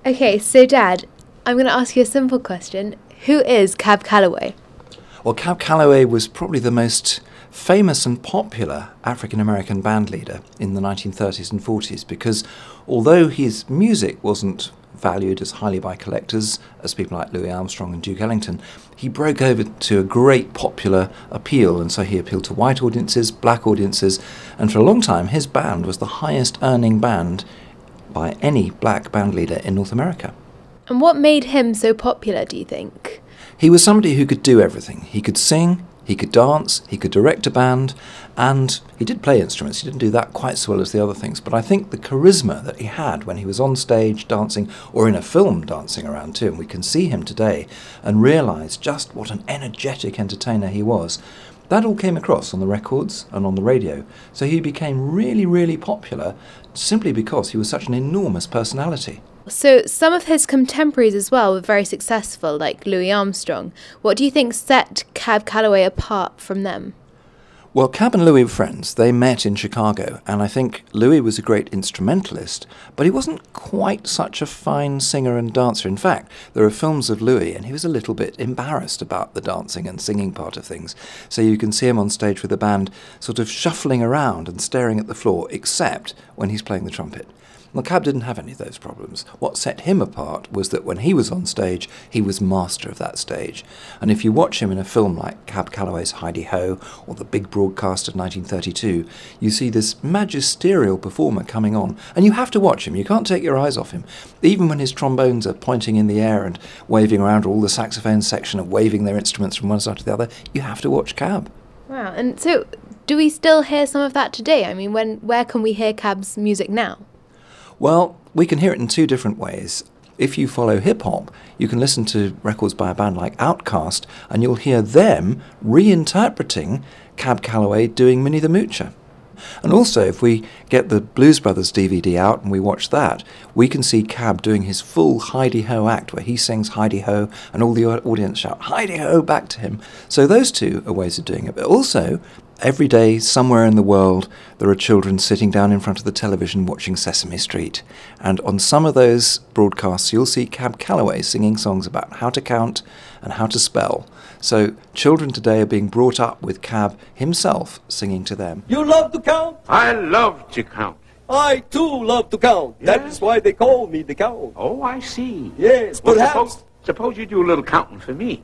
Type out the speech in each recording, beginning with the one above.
Okay, so Dad, I'm going to ask you a simple question. Who is Cab Calloway? Well, Cab Calloway was probably the most famous and popular African-American band leader in the 1930s and 40s because although his music wasn't valued as highly by collectors as people like Louis Armstrong and Duke Ellington, he broke over to a great popular appeal, and so he appealed to white audiences, black audiences, and for a long time his band was the highest earning band by any black band leader in North America. And what made him so popular, do you think? He was somebody who could do everything. He could sing, he could dance, he could direct a band, and he did play instruments. He didn't do that quite so well as the other things, but I think the charisma that he had when he was on stage dancing, or in a film dancing around too, and we can see him today and realise just what an energetic entertainer he was, that all came across on the records and on the radio. So he became really, really popular simply because he was such an enormous personality. So some of his contemporaries as well were very successful, like Louis Armstrong. What do you think set Cab Calloway apart from them? Well, Cab and Louis were friends. They met in Chicago, and I think Louis was a great instrumentalist, but he wasn't quite such a fine singer and dancer. In fact, there are films of Louis, and he was a little bit embarrassed about the dancing and singing part of things. So you can see him on stage with the band sort of shuffling around and staring at the floor, except when he's playing the trumpet. Well, Cab didn't have any of those problems. What set him apart was that when he was on stage, he was master of that stage. And if you watch him in a film like Cab Calloway's Heidi-Ho or The Big Broadcast of 1932, you see this magisterial performer coming on. And you have to watch him. You can't take your eyes off him. Even when his trombones are pointing in the air and waving around, or all the saxophone section are waving their instruments from one side to the other, you have to watch Cab. Wow, and so do we still hear some of that today? I mean, where can we hear Cab's music now? Well, we can hear it in two different ways. If you follow hip-hop, you can listen to records by a band like Outkast, and you'll hear them reinterpreting Cab Calloway doing Minnie the Moocher. And also, if we get the Blues Brothers DVD out and we watch that, we can see Cab doing his full Heidi-Ho act, where he sings Heidi-Ho and all the audience shout Heidi-Ho back to him. So those two are ways of doing it. But also, every day, somewhere in the world, there are children sitting down in front of the television watching Sesame Street. And on some of those broadcasts, you'll see Cab Calloway singing songs about how to count and how to spell. So children today are being brought up with Cab himself singing to them. You love to count? I love to count. I too love to count. Yeah? That is why they call me the Count. Oh, I see. Yes, Well, perhaps. suppose you do a little counting for me.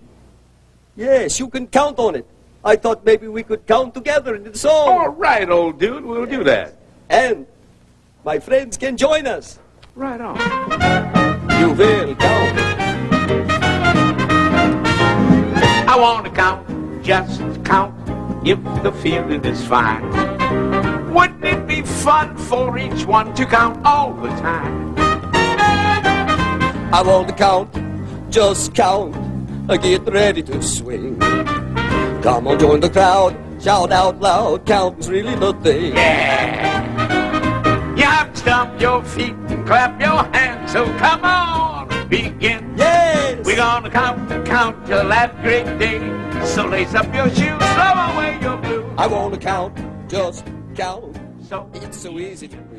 Yes, you can count on it. I thought maybe we could count together in the song. All right, old dude, we'll do that. And my friends can join us. Right on. You will count. I want to count, just count, if the feeling is fine. Wouldn't it be fun for each one to count all the time? I want to count, just count. Get ready to swing. Come on, join the crowd. Shout out loud. Counting's really the thing. Yeah. You have to stomp your feet and clap your hands, so come on, begin. Yes. We're gonna count till that great day. So lace up your shoes, throw away your blues. I want to count, just count. So It's so easy to